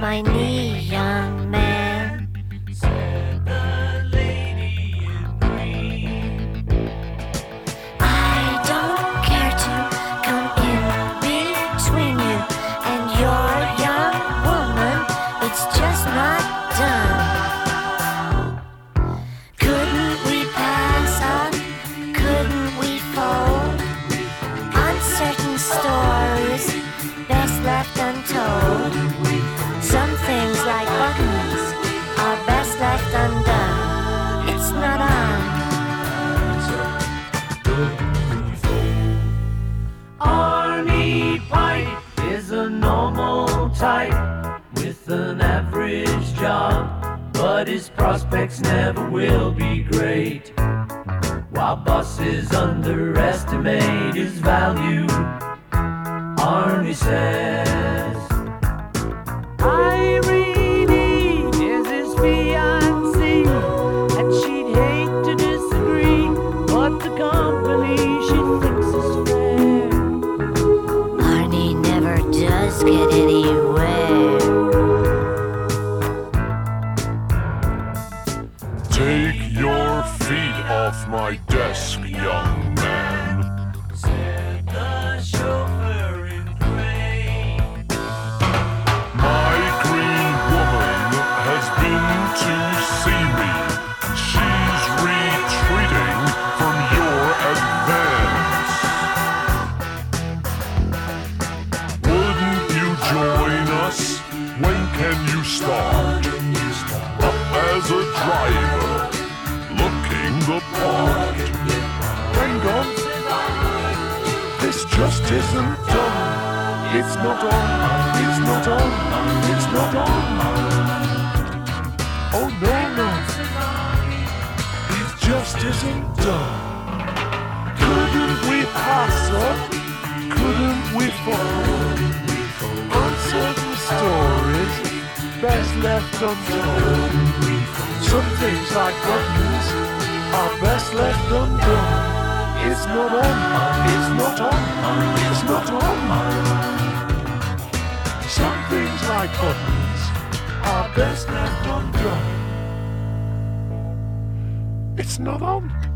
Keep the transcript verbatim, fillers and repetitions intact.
my knee, young man, said the lady in green. I don't care to come in between you and your young woman. It's just not done. Couldn't we pass up? Couldn't we fold? Uncertain stories, best left untold. Some things like buttons are best left undone. It's not on. Arnie Pike is a normal type with an average job, but his prospects never will be great. While bosses underestimate his value, Arnie says Irene is his fiancée, and she'd hate to disagree, but the company she thinks is fair. Arnie never does get anywhere. Take your feet off my desk, young man, said the chauffeur in gray. My green woman has been to see me. She's retreating from your advance. Wouldn't you join us? When can you start? Up as a driver, looking the part. Hang on, this just isn't done. It's not on, it's not on, it's not on. Oh no, no, it just isn't done. Couldn't we pass up? Couldn't we fall? Uncertain stories, best left untold. Some things like buttons are best left undone. It's not on, it's not on, it's not on. Some things like buttons are best left undone. It's not on.